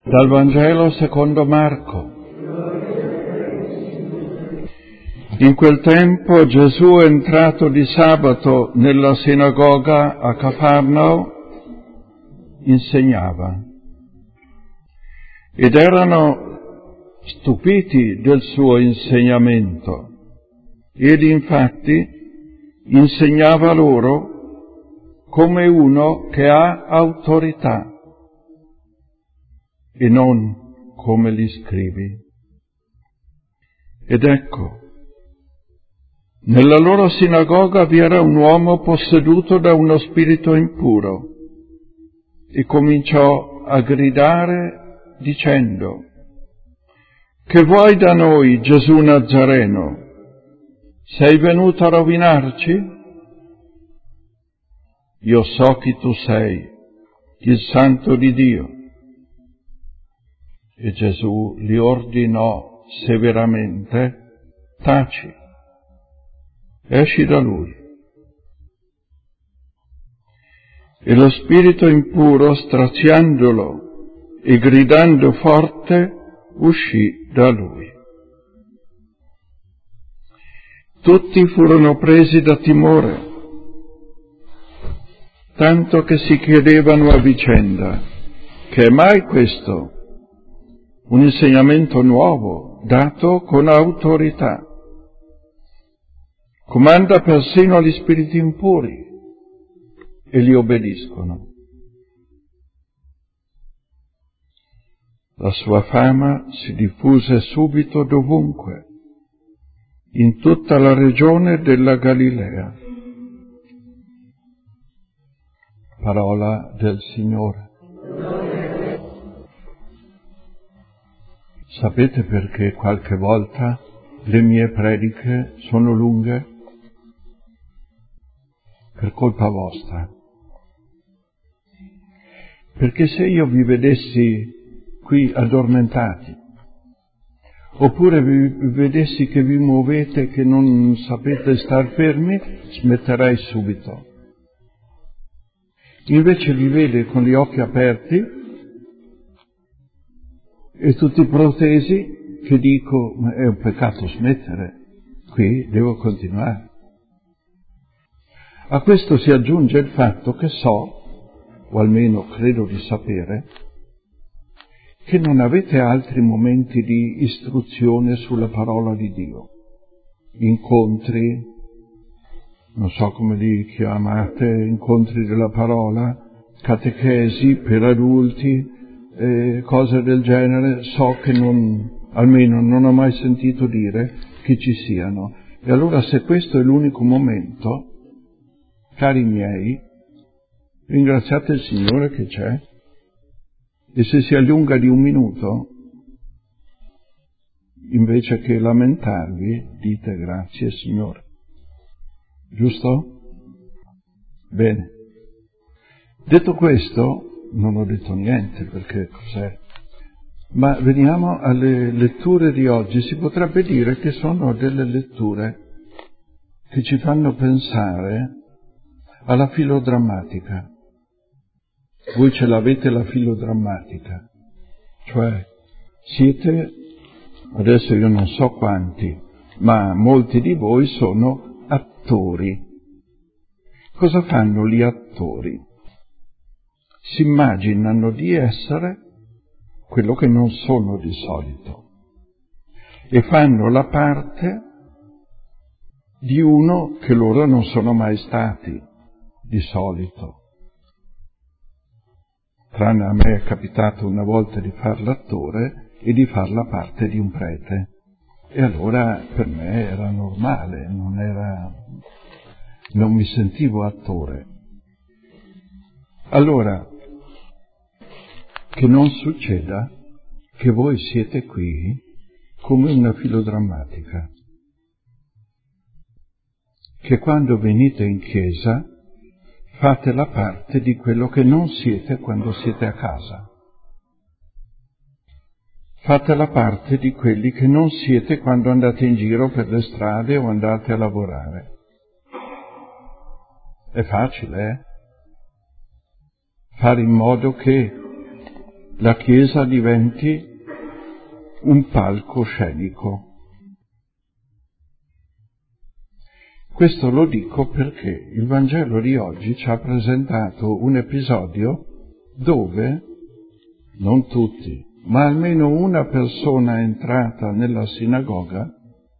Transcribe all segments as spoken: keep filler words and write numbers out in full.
Dal Vangelo secondo Marco. In quel tempo Gesù, entrato di sabato nella sinagoga a Cafarnao, insegnava. Ed erano stupiti del suo insegnamento. Ed infatti insegnava loro come uno che ha autorità e non come gli scribi. Ed ecco, nella loro sinagoga vi era un uomo posseduto da uno spirito impuro e cominciò a gridare dicendo: «Che vuoi da noi, Gesù Nazareno? Sei venuto a rovinarci? Io so chi tu sei, il Santo di Dio». E Gesù gli ordinò severamente: «Taci, esci da lui». E lo spirito impuro, straziandolo e gridando forte, uscì da lui. Tutti furono presi da timore, tanto che si chiedevano a vicenda: che è mai questo? Un insegnamento nuovo, dato con autorità. Comanda persino gli spiriti impuri e gli obbediscono. La sua fama si diffuse subito dovunque, in tutta la regione della Galilea. Parola del Signore. Sapete perché qualche volta le mie prediche sono lunghe? Per colpa vostra. Perché se io vi vedessi qui addormentati, oppure vi vedessi che vi muovete, che non sapete star fermi, smetterei subito. Invece vi vede con gli occhi aperti e tutti protesi, che dico: ma è un peccato smettere, qui devo continuare. A questo si aggiunge il fatto che so, o almeno credo di sapere, che non avete altri momenti di istruzione sulla parola di Dio, incontri, non so come li chiamate, incontri della parola, catechesi per adulti, eh, cose del genere. So che non, almeno non ho mai sentito dire che ci siano. E allora, se questo è l'unico momento, cari miei, ringraziate il Signore che c'è, e se si allunga di un minuto, invece che lamentarvi, dite grazie Signore. Giusto? Bene. Detto questo, non ho detto niente, perché cos'è? Ma veniamo alle letture di oggi. Si potrebbe dire che sono delle letture che ci fanno pensare alla filodrammatica. Voi ce l'avete la filodrammatica, cioè siete, adesso io non so quanti, ma molti di voi sono attori. Cosa fanno gli attori? Si immaginano di essere quello che non sono di solito e fanno la parte di uno che loro non sono mai stati di solito. Tranne a me è capitato una volta di far l'attore e di far la parte di un prete. E allora per me era normale, non era, non mi sentivo attore. Allora, che non succeda che voi siete qui come una filodrammatica, che quando venite in chiesa fate la parte di quello che non siete quando siete a casa. Fate la parte di quelli che non siete quando andate in giro per le strade o andate a lavorare. È facile, eh? Fare in modo che la Chiesa diventi un palcoscenico. Questo lo dico perché il Vangelo di oggi ci ha presentato un episodio dove, non tutti, ma almeno una persona è entrata nella sinagoga,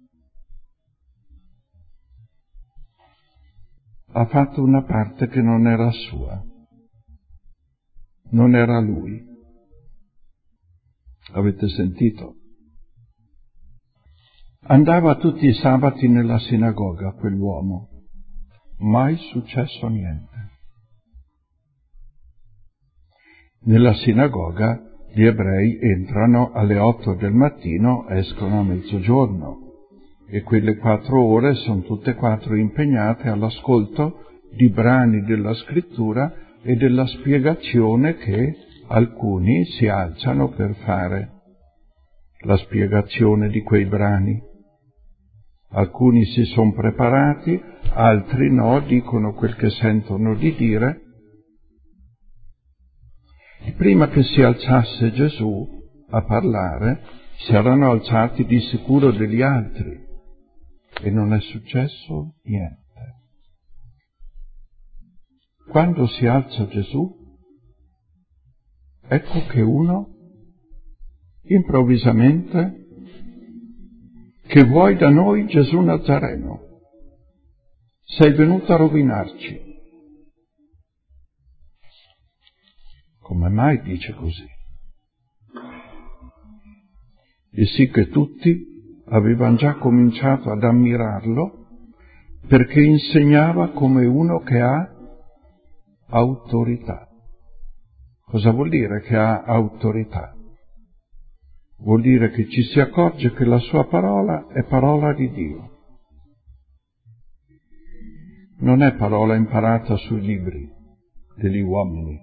ha fatto una parte che non era sua, non era lui. Avete sentito? Andava tutti i sabati nella sinagoga quell'uomo, mai successo niente. Nella sinagoga gli ebrei entrano alle otto del mattino, escono a mezzogiorno, e quelle quattro ore sono tutte e quattro impegnate all'ascolto di brani della scrittura e della spiegazione che alcuni si alzano per fare la spiegazione di quei brani. Alcuni si sono preparati, altri no, dicono quel che sentono di dire. E prima che si alzasse Gesù a parlare, si erano alzati di sicuro degli altri e non è successo niente. Quando si alza Gesù, ecco che uno, improvvisamente, che vuoi da noi, Gesù Nazareno? Sei venuto a rovinarci. Come mai dice così? E sì che tutti avevano già cominciato ad ammirarlo perché insegnava come uno che ha autorità. Cosa vuol dire che ha autorità? Vuol dire che ci si accorge che la sua parola è parola di Dio. Non è parola imparata sui libri degli uomini.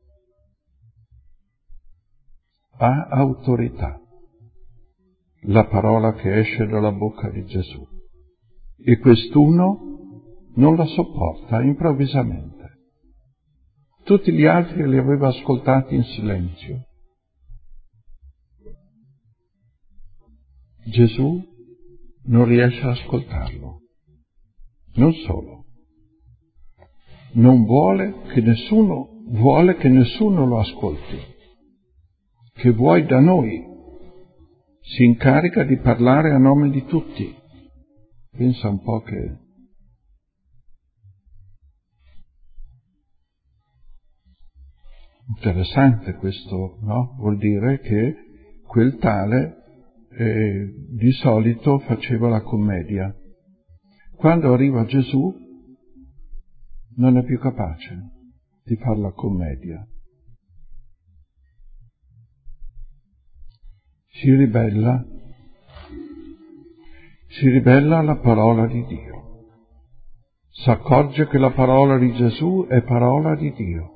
Ha autorità la parola che esce dalla bocca di Gesù. E quest'uno non la sopporta improvvisamente. Tutti gli altri li aveva ascoltati in silenzio. Gesù non riesce a ascoltarlo. Non solo. Non vuole che nessuno, vuole che nessuno lo ascolti. Che vuoi da noi? Si incarica di parlare a nome di tutti. Pensa un po' che interessante questo, no? Vuol dire che quel tale eh, di solito faceva la commedia. Quando arriva Gesù non è più capace di fare la commedia. Si ribella, si ribella alla parola di Dio. Si accorge che la parola di Gesù è parola di Dio.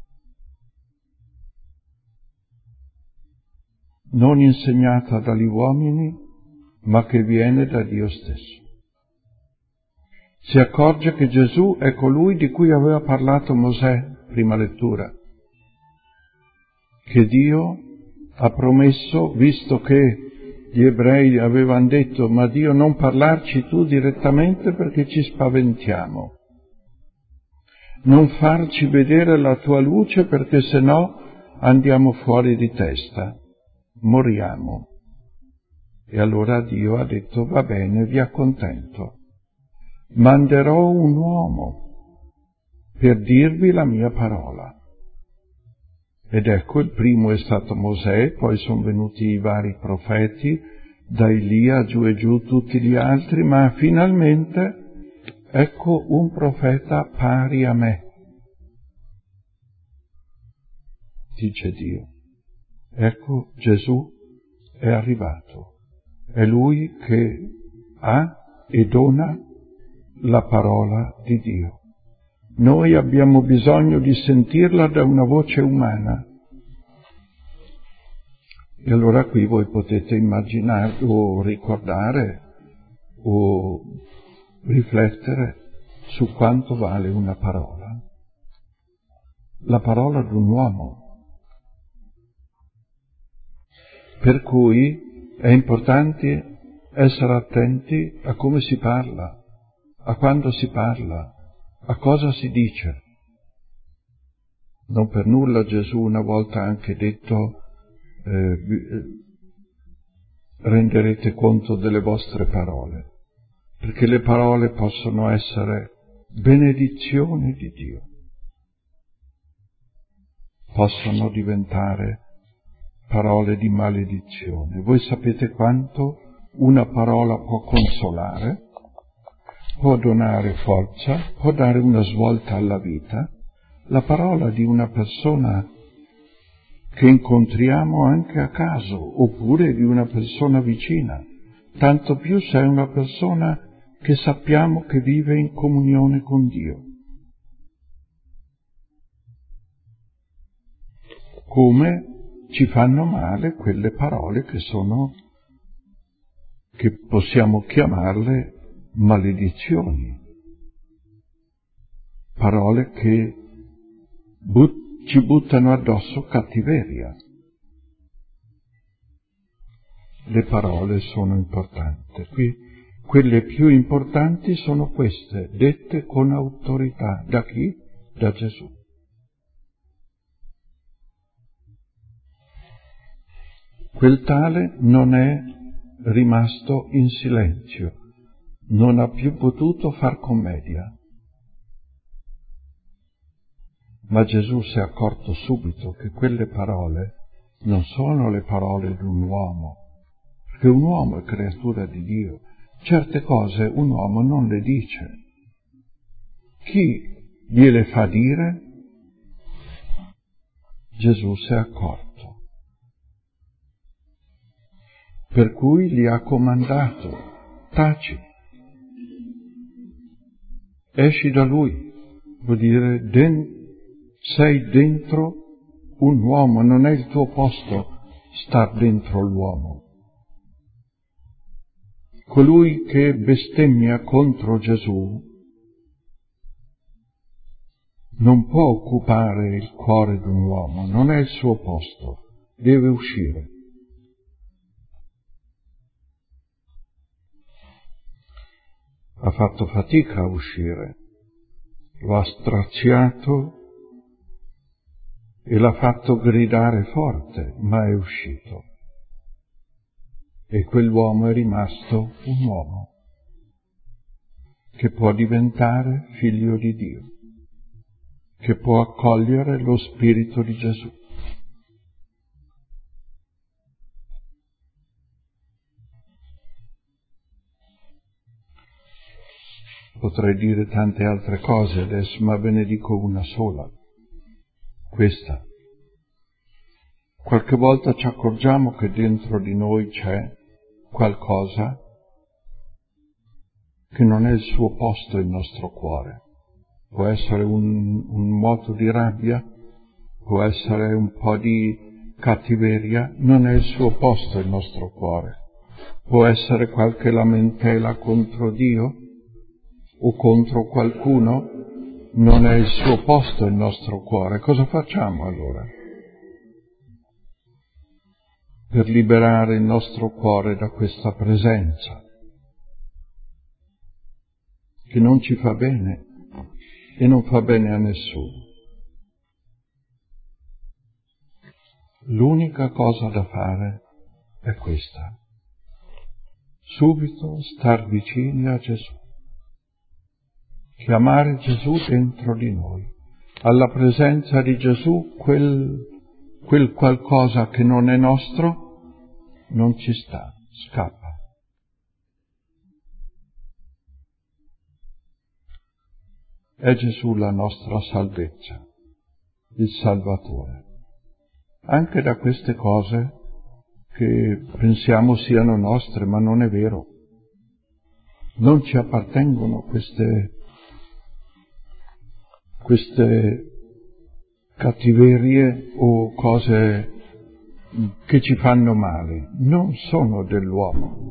Non insegnata dagli uomini, ma che viene da Dio stesso. Si accorge che Gesù è colui di cui aveva parlato Mosè, prima lettura, che Dio ha promesso, visto che gli ebrei avevano detto ma Dio non parlarci tu direttamente perché ci spaventiamo, non farci vedere la tua luce perché se no andiamo fuori di testa, moriamo. E allora Dio ha detto va bene, vi accontento, manderò un uomo per dirvi la mia parola. Ed ecco, il primo è stato Mosè, poi sono venuti i vari profeti, da Elia giù e giù tutti gli altri, ma finalmente ecco un profeta pari a me, dice Dio. Ecco Gesù è arrivato, è Lui che ha e dona la parola di Dio. Noi abbiamo bisogno di sentirla da una voce umana. E allora qui voi potete immaginare o ricordare o riflettere su quanto vale una parola. La parola di un uomo. Per cui è importante essere attenti a come si parla, a quando si parla, a cosa si dice. Non per nulla Gesù una volta ha anche detto eh, renderete conto delle vostre parole, perché le parole possono essere benedizioni di Dio, possono diventare parole di maledizione. Voi sapete quanto una parola può consolare, può donare forza, può dare una svolta alla vita. La parola di una persona che incontriamo anche a caso, oppure di una persona vicina, tanto più se è una persona che sappiamo che vive in comunione con Dio. Come ci fanno male quelle parole che sono, che possiamo chiamarle maledizioni, parole che but- ci buttano addosso cattiveria. Le parole sono importanti. Qui quelle più importanti sono queste, dette con autorità. Da chi? Da Gesù. Quel tale non è rimasto in silenzio, non ha più potuto far commedia. Ma Gesù si è accorto subito che quelle parole non sono le parole di un uomo, perché un uomo è creatura di Dio. Certe cose un uomo non le dice. Chi gliele fa dire? Gesù si è accorto. Per cui gli ha comandato, taci, esci da lui, vuol dire den- sei dentro un uomo, non è il tuo posto star dentro l'uomo. Colui che bestemmia contro Gesù non può occupare il cuore di un uomo, non è il suo posto, deve uscire. Ha fatto fatica a uscire, lo ha straziato e l'ha fatto gridare forte, ma è uscito. E quell'uomo è rimasto un uomo che può diventare figlio di Dio, che può accogliere lo Spirito di Gesù. Potrei dire tante altre cose adesso, ma ve ne dico una sola. Questa. Qualche volta ci accorgiamo che dentro di noi c'è qualcosa che non è il suo posto il nostro cuore. Può essere un, un moto di rabbia, può essere un po' di cattiveria, non è il suo posto il nostro cuore. Può essere qualche lamentela contro Dio o contro qualcuno, non è il suo posto il nostro cuore. Cosa facciamo allora? Per liberare il nostro cuore da questa presenza che non ci fa bene e non fa bene a nessuno. L'unica cosa da fare è questa: subito star vicini a Gesù, chiamare Gesù dentro di noi, alla presenza di Gesù. quel, quel qualcosa che non è nostro non ci sta, scappa. È Gesù la nostra salvezza, il Salvatore. Anche da queste cose che pensiamo siano nostre, ma non è vero. Non ci appartengono queste, queste cattiverie o cose che ci fanno male, non sono dell'uomo.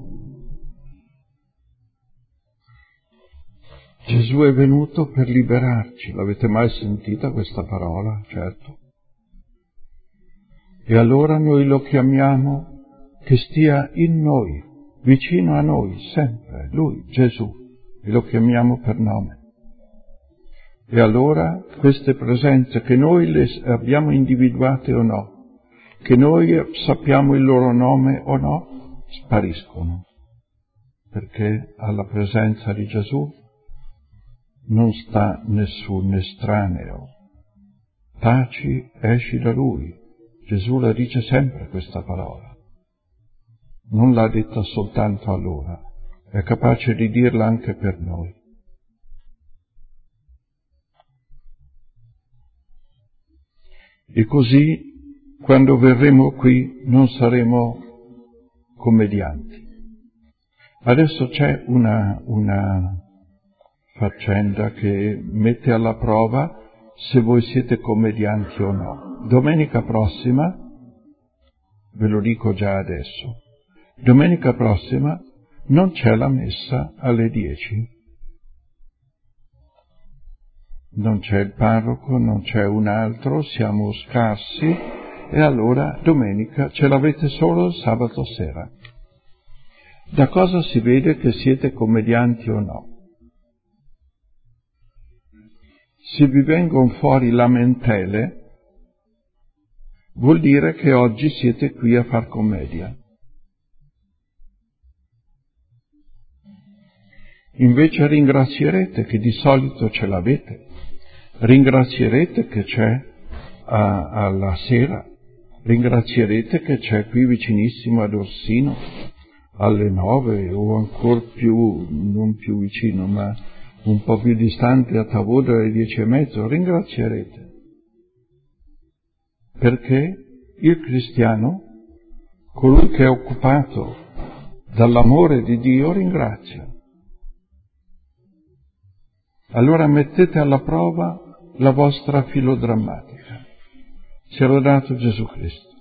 Gesù è venuto per liberarci. L'avete mai sentita questa parola? Certo. E allora noi lo chiamiamo che stia in noi, vicino a noi, sempre, Lui, Gesù, e lo chiamiamo per nome. E allora queste presenze, che noi le abbiamo individuate o no, che noi sappiamo il loro nome o no, spariscono, perché alla presenza di Gesù non sta nessun estraneo. Taci, esci da Lui. Gesù la dice sempre questa parola. Non l'ha detta soltanto allora, è capace di dirla anche per noi. E così, quando verremo qui, non saremo commedianti. Adesso c'è una, una faccenda che mette alla prova se voi siete commedianti o no. Domenica prossima, ve lo dico già adesso, domenica prossima non c'è la messa alle dieci. Non c'è il parroco, non c'è un altro, siamo scarsi e allora domenica ce l'avete solo il sabato sera. Da cosa si vede che siete commedianti o no? Se vi vengono fuori lamentele, vuol dire che oggi siete qui a far commedia. Invece ringrazierete che di solito ce l'avete. Ringrazierete che c'è a, alla sera, ringrazierete che c'è qui vicinissimo ad Orsino alle nove o ancora più, non più vicino, ma un po' più distante a Tavodo alle dieci e mezzo, ringrazierete. Perché il cristiano, colui che è occupato dall'amore di Dio, ringrazia. Allora mettete alla prova la vostra filodrammatica. Sia lodato Gesù Cristo.